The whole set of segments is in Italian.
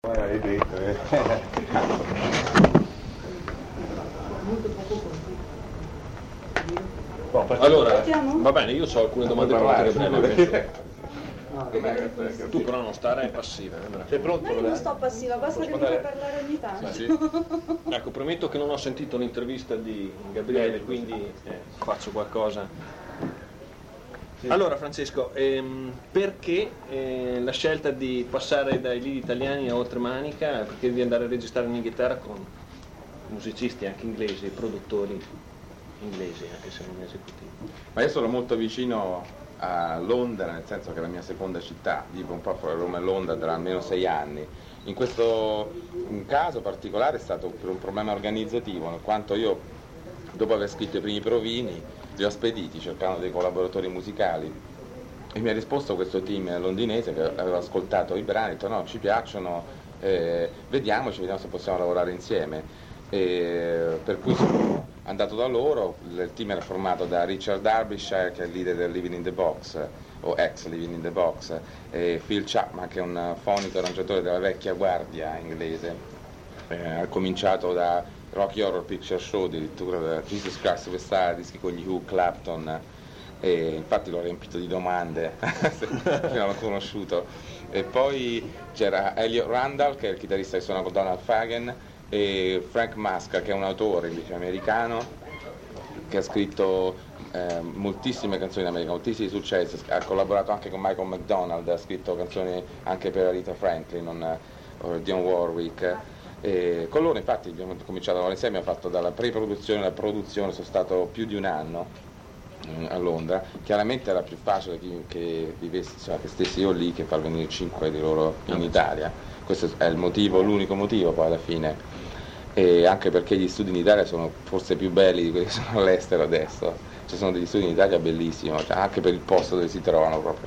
Hai detto, Allora, va bene, io ho alcune domande pronte, Gabriele. Tu però non stare passiva. Sei pronto? Ma io non sto passiva, basta che mi fai parlare ogni tanto. Sì. Ecco, prometto che non ho sentito l'intervista di Gabriele, quindi faccio qualcosa. Allora Francesco, perché la scelta di passare dai lidi italiani a Oltremanica, perché di andare a registrare in Inghilterra con musicisti anche inglesi, produttori inglesi, anche se non esecutivi? Ma io sono molto vicino a Londra, nel senso che è la mia seconda città, vivo un po' fra Roma e Londra da almeno 6 anni. In questo caso particolare è stato per un problema organizzativo, in quanto io, dopo aver scritto i primi provini, li ho spediti cercando dei collaboratori musicali e mi ha risposto questo team londinese che aveva ascoltato i brani, ha detto no, ci piacciono, vediamo se possiamo lavorare insieme. Per cui sono andato da loro. Il team era formato da Richard Derbyshire, che è il leader del Living in the Box, o ex Living in the Box, e Phil Chapman, che è un fonico arrangiatore della vecchia guardia inglese. Ha cominciato da Rocky Horror Picture Show, addirittura da Jesus Christ Superstar, dischi con gli Who, Clapton, e infatti l'ho riempito di domande fino l'ho conosciuto. E poi c'era Elliot Randall, che è il chitarrista che suona con Donald Fagen, e Frank Muska, che è un autore invece americano che ha scritto moltissime canzoni in America, moltissimi successi, ha collaborato anche con Michael McDonald, ha scritto canzoni anche per Aretha Franklin o Dionne Warwick. E con loro infatti abbiamo cominciato a lavorare insieme, ho fatto dalla pre-produzione alla produzione, sono stato più di un anno a Londra. Chiaramente era più facile che vivessi, cioè che stessi io lì, che far venire 5 di loro in Italia. Questo è il motivo, l'unico motivo poi alla fine, e anche perché gli studi in Italia sono forse più belli di quelli che sono all'estero adesso. Ci sono degli studi in Italia bellissimi, cioè anche per il posto dove si trovano proprio.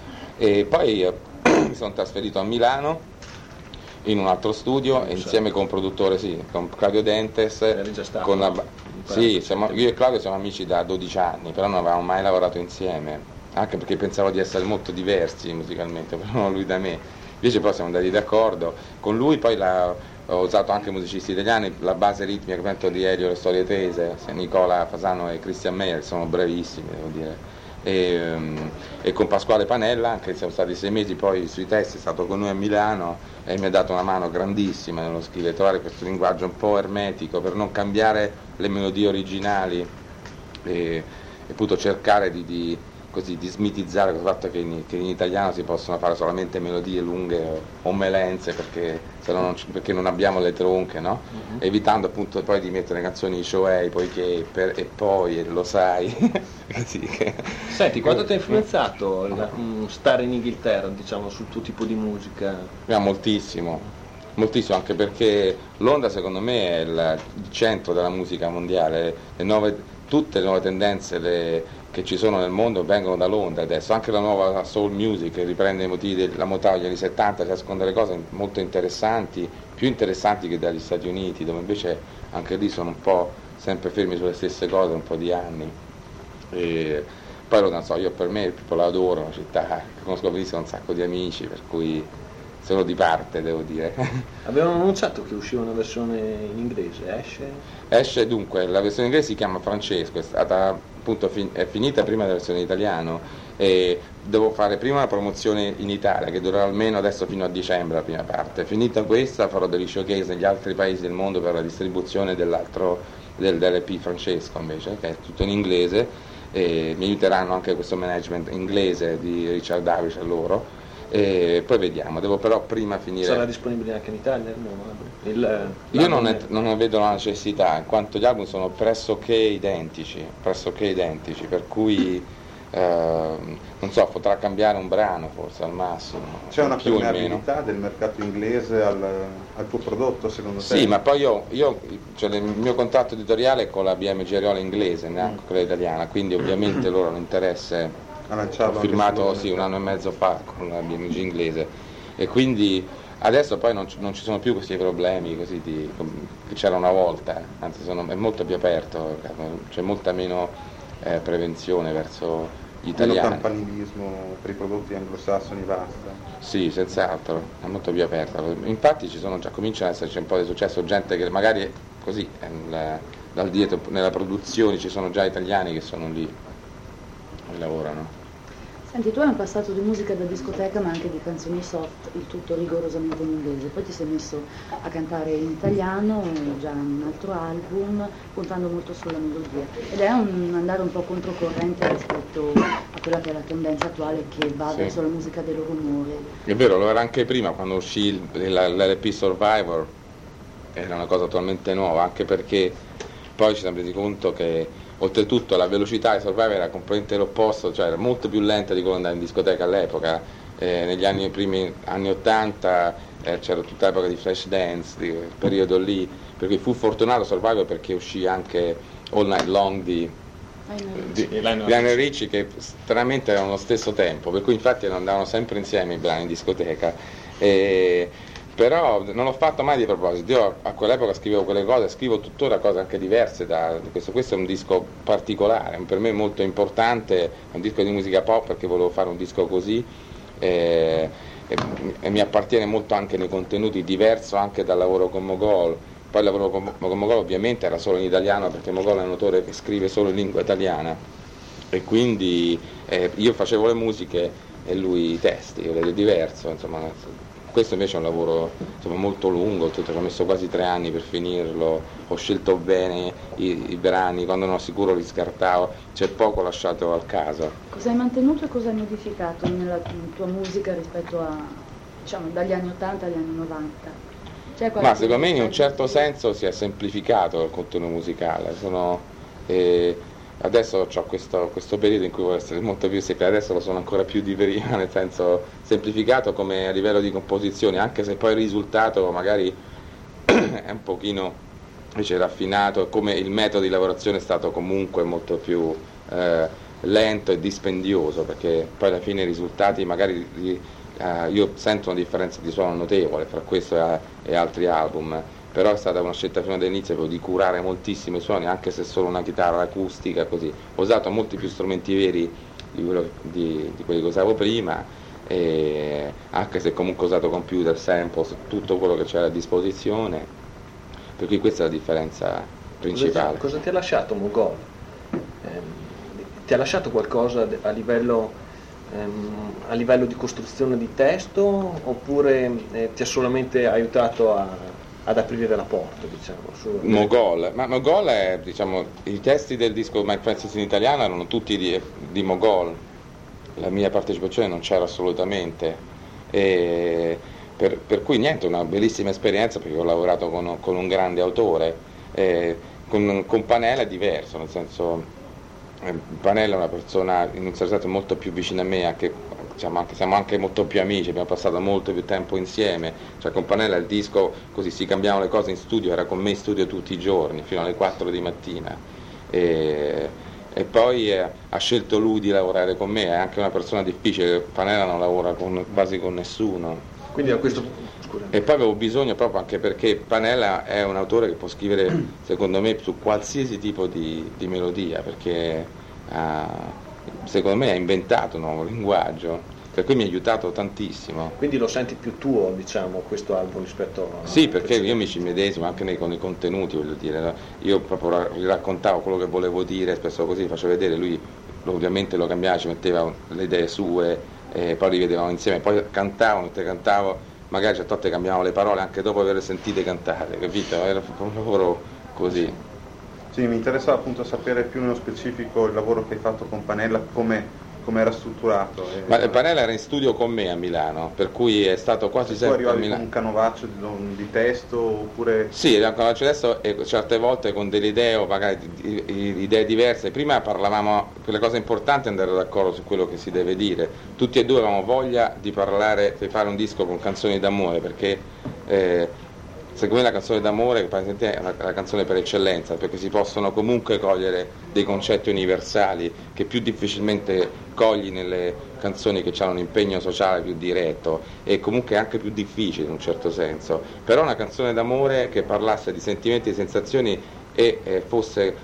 E poi mi sono trasferito a Milano in un altro studio insieme con un produttore, con Claudio Dentes. Eri già stato? Io e Claudio siamo amici da 12 anni, però non avevamo mai lavorato insieme, anche perché pensavo di essere molto diversi musicalmente, però lui da me. Invece poi siamo andati d'accordo. Con lui poi ho usato anche musicisti italiani, la base ritmica per esempio di Elio, le storie tese, Nicola Fasano e Christian Meyer, sono bravissimi, devo dire. E con Pasquale Panella, anche siamo stati 6 mesi poi sui testi, è stato con noi a Milano e mi ha dato una mano grandissima nello scrivere, trovare questo linguaggio un po' ermetico per non cambiare le melodie originali e appunto cercare di smitizzare il fatto che in italiano si possono fare solamente melodie lunghe o melenze perché non abbiamo le tronche, no? Uh-huh. Evitando appunto poi di mettere canzoni Shoei, poiché e poi lo sai. Senti, quanto ti ha influenzato stare in Inghilterra, diciamo, sul tuo tipo di musica? Moltissimo, anche perché Londra secondo me è il centro della musica mondiale. Tutte le nuove tendenze che ci sono nel mondo vengono da Londra adesso, anche la nuova soul music che riprende i motivi della Motown degli anni 70, ci nasconde delle cose molto interessanti, più interessanti che dagli Stati Uniti, dove invece anche lì sono un po' sempre fermi sulle stesse cose un po' di anni. E poi non so, io per me proprio la adoro, una città, conosco benissimo un sacco di amici, per cui sono di parte, devo dire. Avevano annunciato che usciva una versione in inglese, esce dunque, la versione inglese si chiama Francesco, è stata appunto è finita prima della versione in italiano e devo fare prima una promozione in Italia che durerà almeno adesso fino a dicembre la prima parte. Finita questa farò degli showcase negli altri paesi del mondo per la distribuzione dell'LP Francesco invece, che è tutto in inglese, e mi aiuteranno anche questo management inglese di Richard Davies a loro. E poi vediamo, devo però prima finire. Sarà disponibile anche in Italia? Io non ne vedo la necessità, in quanto gli album sono pressoché identici, per cui non so, potrà cambiare un brano forse al massimo. C'è una permeabilità del mercato inglese al tuo prodotto secondo te? Sì, ma poi cioè il mio contratto editoriale è con la BMG Ariola inglese, neanche quella italiana, quindi ovviamente loro hanno interesse. Ho firmato un anno e mezzo fa con la BMG inglese e quindi adesso poi non ci sono più questi problemi così che c'era una volta, anzi è molto più aperto, c'è molta meno prevenzione verso gli italiani. Meno campanilismo per i prodotti anglosassoni, basta. Sì, senz'altro, è molto più aperta. Infatti comincia ad esserci un po' di successo, gente che magari così dal dietro, nella produzione ci sono già italiani che sono lì e lavorano. Senti, tu hai un passato di musica da discoteca ma anche di canzoni soft, il tutto rigorosamente in inglese, poi ti sei messo a cantare in italiano, già in un altro album, puntando molto sulla melodia, ed è un andare un po' controcorrente rispetto a quella che è la tendenza attuale che va verso la musica del rumore. È vero, lo era anche prima, quando uscì l'LP Survivor, era una cosa totalmente nuova, anche perché poi ci siamo resi conto che oltretutto la velocità di Survivor era completamente l'opposto, cioè era molto più lenta di quello andare in discoteca all'epoca. Negli primi anni 80 c'era tutta l'epoca di Flashdance, di quel periodo lì, per cui fu fortunato Survivor perché uscì anche All Night Long di Lionel Richie, che stranamente erano allo stesso tempo, per cui infatti andavano sempre insieme i brani in discoteca. Però non l'ho fatto mai di proposito, io a quell'epoca scrivevo quelle cose, scrivo tuttora cose anche diverse da questo. Questo è un disco particolare, per me molto importante, è un disco di musica pop perché volevo fare un disco così e mi appartiene molto anche nei contenuti, diverso anche dal lavoro con Mogol. Poi il lavoro con Mogol ovviamente era solo in italiano perché Mogol è un autore che scrive solo in lingua italiana e quindi io facevo le musiche e lui i testi, è diverso, insomma. Questo invece è un lavoro molto lungo, ci ho messo quasi 3 anni per finirlo, ho scelto bene i brani, quando non ero sicuro li scartavo, c'è poco lasciato al caso. Cosa hai mantenuto e cosa hai modificato nella tua musica rispetto a, dagli anni 80 agli anni 90? Ma secondo me in un certo senso si è semplificato il contenuto musicale, adesso ho questo periodo in cui voglio essere molto più semplice, adesso lo sono ancora più di prima, nel senso semplificato come a livello di composizione, anche se poi il risultato magari è un pochino invece raffinato, come il metodo di lavorazione è stato comunque molto più lento e dispendioso, perché poi alla fine i risultati magari io sento una differenza di suono notevole fra questo e altri album. Però è stata una scelta fino all'inizio di curare moltissimo i suoni, anche se solo una chitarra acustica, così. Ho usato molti più strumenti veri di quelli che usavo prima, anche se comunque ho usato computer, samples, tutto quello che c'era a disposizione, per cui questa è la differenza principale. Cosa ti ha lasciato Mogol? Ti ha lasciato qualcosa a livello di costruzione di testo, oppure ti ha solamente aiutato ad aprire la porta, diciamo? Mogol, ma Mogol è, i testi del disco Mike Francis in italiano erano tutti di Mogol, la mia partecipazione non c'era assolutamente, per cui niente, una bellissima esperienza perché ho lavorato con un grande autore, con Panella è diverso, nel senso Panella è una persona in un certo senso molto più vicina a me, siamo anche molto più amici, abbiamo passato molto più tempo insieme, con Panella il disco così si cambiavano le cose in studio, era con me in studio tutti i giorni fino alle 4 di mattina e poi ha scelto lui di lavorare con me, è anche una persona difficile, Panella non lavora quasi con nessuno. Quindi a questo E poi avevo bisogno proprio anche perché Panella è un autore che può scrivere secondo me su qualsiasi tipo di melodia, perché secondo me ha inventato un nuovo linguaggio, per cui mi ha aiutato tantissimo. Quindi lo senti più tuo, questo album rispetto a... Sì, perché io mi ci medesimo anche con i contenuti, voglio dire, no? Io proprio raccontavo quello che volevo dire, spesso così faccio vedere, lui ovviamente lo cambiava, ci metteva le idee sue, poi li vedevamo insieme, poi cantavo, magari certe volte cambiavamo le parole anche dopo averle sentite cantare, capito? Era un lavoro così. Sì, mi interessava appunto sapere più nello specifico il lavoro che hai fatto con Panella, come era strutturato. Ma Panella era in studio con me a Milano, per cui è stato quasi sempre a Milano. Con un canovaccio di testo oppure... Sì, era un canovaccio di testo e certe volte con delle idee o magari idee diverse. Prima parlavamo, per le cose importanti andare d'accordo su quello che si deve dire. Tutti e due avevamo voglia di parlare, di fare un disco con canzoni d'amore, perché secondo me la canzone d'amore è la canzone per eccellenza, perché si possono comunque cogliere dei concetti universali che più difficilmente cogli nelle canzoni che hanno un impegno sociale più diretto e comunque anche più difficile in un certo senso. Però una canzone d'amore che parlasse di sentimenti e sensazioni e fosse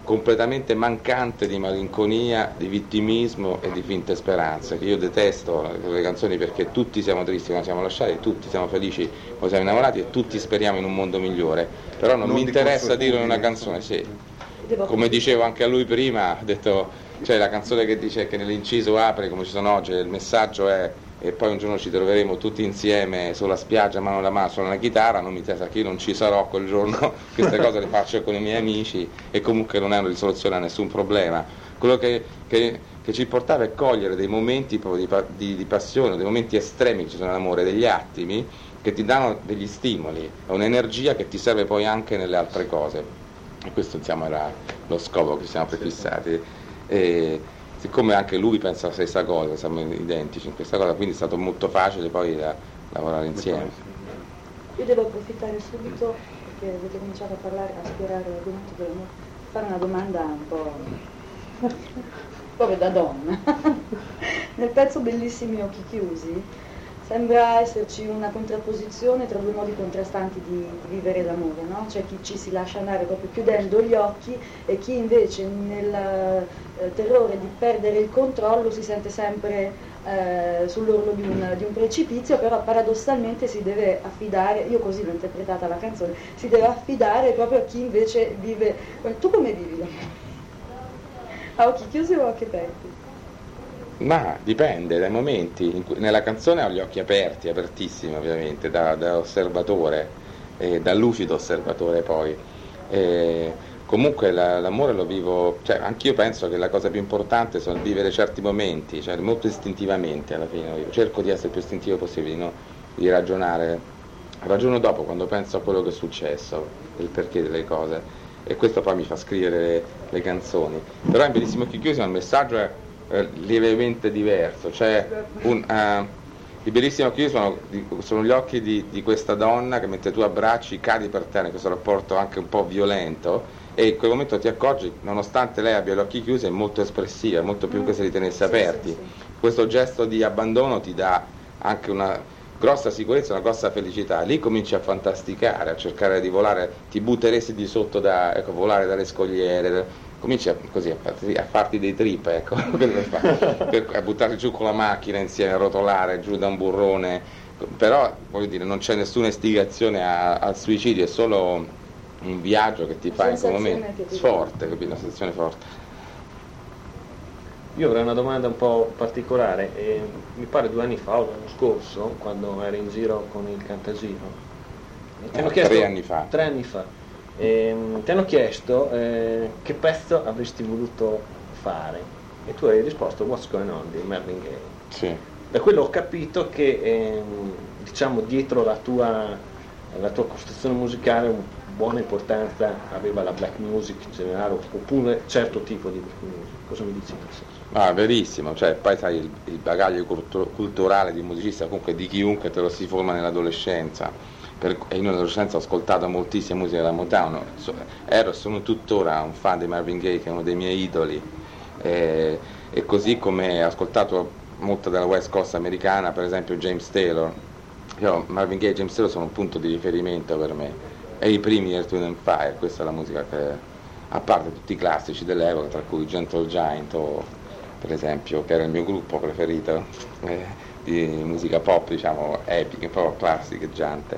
completamente mancante di malinconia, di vittimismo e di finte speranze. Io detesto le canzoni perché tutti siamo tristi quando siamo lasciati, tutti siamo felici quando siamo innamorati e tutti speriamo in un mondo migliore, però non mi interessa dirlo in una canzone, sì. Come dicevo anche a lui prima, ha detto, cioè la canzone che dice che nell'inciso apre come ci sono oggi, il messaggio è e poi un giorno ci troveremo tutti insieme sulla spiaggia mano alla mano sulla chitarra, non mi interessa che io non ci sarò quel giorno, queste cose le faccio con i miei amici e comunque non è una risoluzione a nessun problema. Quello che ci portava è cogliere dei momenti di passione, dei momenti estremi che ci sono nell'amore, degli attimi che ti danno degli stimoli, un'energia che ti serve poi anche nelle altre cose, e questo insomma era lo scopo che ci siamo prefissati. E siccome anche lui pensa la stessa cosa, siamo identici in questa cosa, quindi è stato molto facile poi lavorare insieme. Io devo approfittare subito, perché avete cominciato a parlare, a esplorare l'argomento dell'amore, fare una domanda un po' proprio da donna. Nel pezzo Bellissimi occhi chiusi sembra esserci una contrapposizione tra due modi contrastanti di vivere l'amore, no? C'è chi ci si lascia andare proprio chiudendo gli occhi e chi invece nel terrore di perdere il controllo si sente sempre sull'orlo di un precipizio, però paradossalmente si deve affidare, io così l'ho interpretata la canzone, si deve affidare proprio a chi invece vive. Tu come vivi l'amore? A occhi chiusi o a occhi aperti? Ma dipende dai momenti. Nella canzone ho gli occhi aperti, apertissimi ovviamente, da osservatore, da lucido osservatore poi. Comunque l'amore lo vivo, cioè anch'io penso che la cosa più importante sono vivere certi momenti, cioè molto istintivamente alla fine. Io cerco di essere il più istintivo possibile, no? Di ragionare, ragiono dopo quando penso a quello che è successo, il perché delle cose, e questo poi mi fa scrivere le canzoni. Però in Bellissimi occhi chiusi il messaggio è lievemente diverso, cioè i bellissimi occhi sono gli occhi di questa donna che mentre tu abbracci cadi per terra in questo rapporto anche un po' violento, e in quel momento ti accorgi, nonostante lei abbia gli occhi chiusi, è molto espressiva, molto più che se li tenesse aperti. Questo gesto di abbandono ti dà anche una grossa sicurezza, una grossa felicità. Lì cominci a fantasticare, a cercare di volare, ti butteresti di sotto volare dalle scogliere, cominci a farti dei trip, ecco, a buttarti giù con la macchina insieme, a rotolare giù da un burrone, però voglio dire non c'è nessuna istigazione al suicidio, è solo un viaggio che ti fa in quel momento forte, capito? Una sensazione forte. Io avrei una domanda un po' particolare, mi pare 2 anni fa o l'anno scorso, quando ero in giro con il Cantasino, ti hanno chiesto, 3 anni fa. 3 anni fa. Ti hanno chiesto che pezzo avresti voluto fare e tu hai risposto What's Going On di Marvin Gaye. Sì. Da quello ho capito che diciamo dietro la tua costruzione musicale una buona importanza aveva la black music in generale, oppure certo tipo di black music. Cosa mi dici in questo senso? Verissimo, cioè poi sai il bagaglio culturale di musicista, comunque di chiunque te lo si forma nell'adolescenza. E io nell'adolescenza ho ascoltato moltissima musica della Motown, sono tuttora un fan di Marvin Gaye, che è uno dei miei idoli, e così come ho ascoltato molto della West Coast americana, per esempio James Taylor. Marvin Gaye e James Taylor sono un punto di riferimento per me, e i primi Earth, Wind and Fire, questa è la musica che, a parte tutti i classici dell'epoca, tra cui Gentle Giant per esempio, che era il mio gruppo preferito di musica pop, diciamo epica, un po' classiceggiante.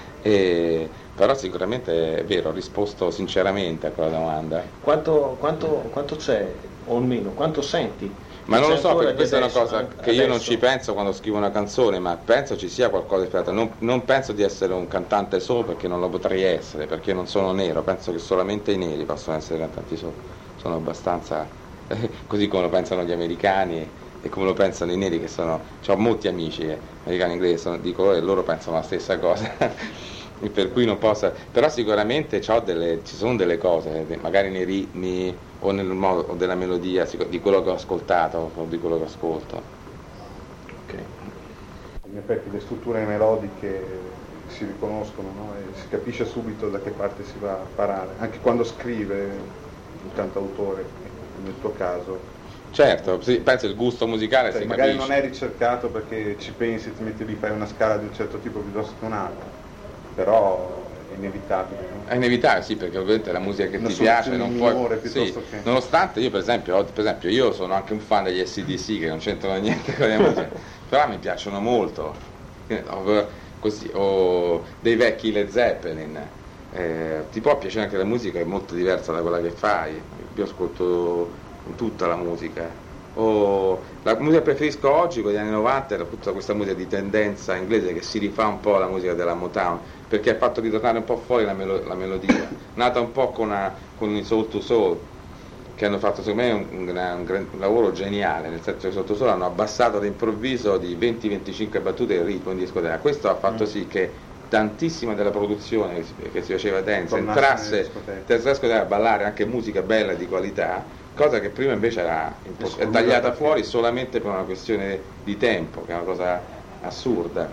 Però sicuramente è vero, ho risposto sinceramente a quella domanda. Quanto c'è, o almeno quanto senti? Ma non lo so, perché questa è una cosa che io non ci penso quando scrivo una canzone, ma penso ci sia qualcosa di speciale. Non penso di essere un cantante solo, perché non lo potrei essere, perché non sono nero. Penso che solamente i neri possono essere cantanti solo. Sono abbastanza così come lo pensano gli americani e come lo pensano i neri, che sono, ho molti amici americani e inglesi di colore, e loro pensano la stessa cosa. Per cui non posso, però sicuramente ci sono delle cose, magari nei ritmi o nel modo della melodia, di quello che ho ascoltato o di quello che ascolto. Okay. In effetti le strutture melodiche si riconoscono, no? E si capisce subito da che parte si va a parare, anche quando scrive il cantautore, nel tuo caso. Certo, penso il gusto musicale si magari capisce. Non è ricercato perché ci pensi, ti metti lì, fai una scala di un certo tipo piuttosto che un'altra, però è inevitabile, no? È inevitabile, sì, perché ovviamente la musica che Una ti piace soluzione non puoi. minore Sì, piuttosto che... nonostante io per esempio io sono anche un fan degli AC/DC che non c'entrano niente con la musica, però mi piacciono molto. Così, o dei vecchi Led Zeppelin. Ti può piacere anche la musica, è molto diversa da quella che fai. Io ascolto tutta la musica. O la musica che preferisco oggi, con gli anni 90, era tutta questa musica di tendenza inglese che si rifà un po' alla musica della Motown, perché ha fatto ritornare un po' fuori la melodia, nata un po' con i Soul II Soul, che hanno fatto secondo me un lavoro geniale, nel senso che Soul II Soul hanno abbassato all'improvviso di 20-25 battute il ritmo in discoteca. Questo ha fatto sì che tantissima della produzione che si faceva dance entrasse a ballare anche musica bella di qualità, cosa che prima invece è tagliata fuori solamente per una questione di tempo, che è una cosa assurda.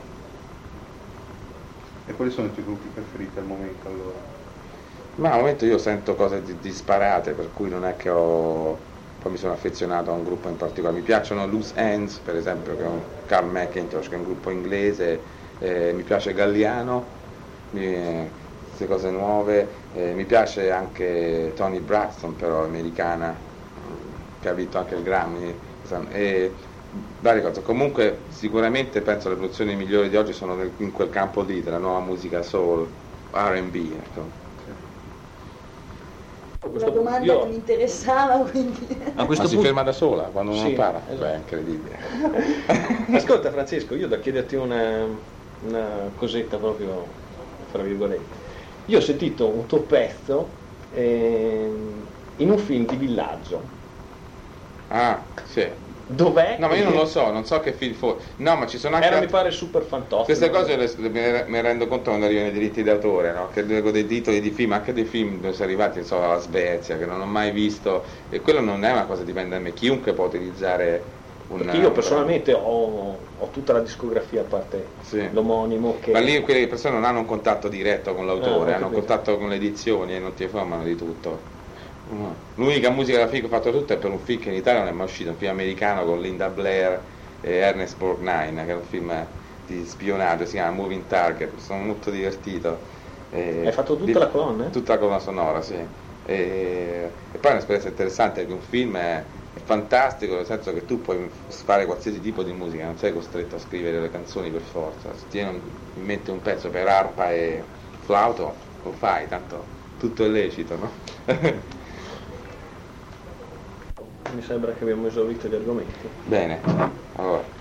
E quali sono i tuoi gruppi preferiti al momento allora? Ma al momento io sento cose disparate, per cui non è che poi mi sono affezionato a un gruppo in particolare. Mi piacciono Loose Ends, per esempio, che è un Carl McIntosh, che è un gruppo inglese, mi piace Galliano, queste cose nuove, mi piace anche Toni Braxton, però americana, che ha vinto anche il Grammy, e varie cose. Comunque sicuramente penso le produzioni migliori di oggi sono in quel campo lì, della nuova musica soul, R&B, ecco. La domanda che mi interessava, quindi... Si ferma da sola quando uno parla, esatto. Beh, è incredibile. Ascolta Francesco, io da chiederti una cosetta proprio, fra virgolette. Io ho sentito un tuo pezzo in un film di villaggio. Ah, sì. Dov'è? No, ma io non lo so, non so che film fosse. No, ma ci sono anche... mi pare Super Fantostico. Queste cose me rendo conto quando arrivano i diritti d'autore, no? Che leggo dei titoli di film, anche dei film dove sono arrivati, non so, alla Svezia, che non ho mai visto, e quello non è una cosa che dipende da me, chiunque può utilizzare perché io personalmente ho tutta la discografia a parte l'omonimo che... Ma lì quelle persone non hanno un contatto diretto con l'autore, hanno un contatto con le edizioni e non ti informano di tutto. L'unica musica da film che ho fatto tutto è per un film che in Italia non è mai uscito, un film americano con Linda Blair e Ernest Borgnine, che è un film di spionaggio, si chiama Moving Target, sono molto divertito. Hai fatto tutta la colonna? Tutta la colonna sonora, sì. E poi è un'esperienza interessante perché un film è fantastico, nel senso che tu puoi fare qualsiasi tipo di musica, non sei costretto a scrivere le canzoni per forza. Se ti viene in mente un pezzo per arpa e flauto, lo fai, tanto tutto è lecito, no? Mi sembra che abbiamo esaurito gli argomenti. Bene, allora